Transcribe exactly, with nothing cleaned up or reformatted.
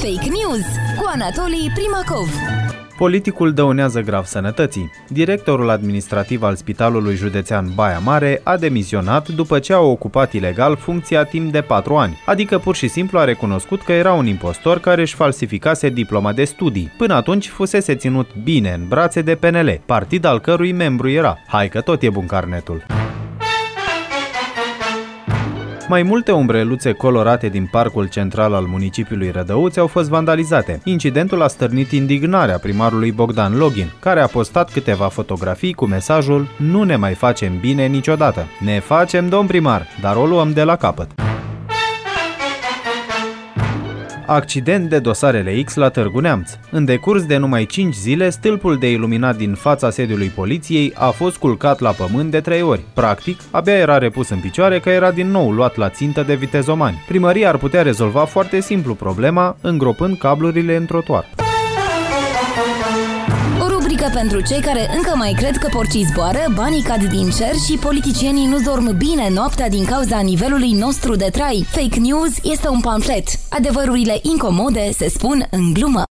Fake News cu Anatolii Primacov. Politicul dăunează grav sănătății. Directorul administrativ al Spitalului Județean Baia Mare a demisionat după ce a ocupat ilegal funcția timp de patru ani, adică pur și simplu a recunoscut că era un impostor care își falsificase diploma de studii. Până atunci fusese ținut bine în brațe de P N L, partid al cărui membru era. Hai că tot e bun carnetul! Mai multe umbreluțe colorate din parcul central al municipiului Rădăuți au fost vandalizate. Incidentul a stârnit indignarea primarului Bogdan Login, care a postat câteva fotografii cu mesajul "Nu ne mai facem bine niciodată. Ne facem, domn primar, dar o luăm de la capăt." Accident de dosarele X la Târgu Neamț. În decurs de numai cinci zile, stâlpul de iluminat din fața sediului poliției a fost culcat la pământ de trei ori. Practic, abia era repus în picioare că era din nou luat la țintă de vitezomani. Primăria ar putea rezolva foarte simplu problema, îngropând cablurile în trotuar. O rubrică pentru cei care încă mai cred că porcii zboară, banii cad din cer și politicienii nu dorm bine noaptea din cauza nivelului nostru de trai. Fake News este un pamflet. Adevărurile incomode se spun în glumă.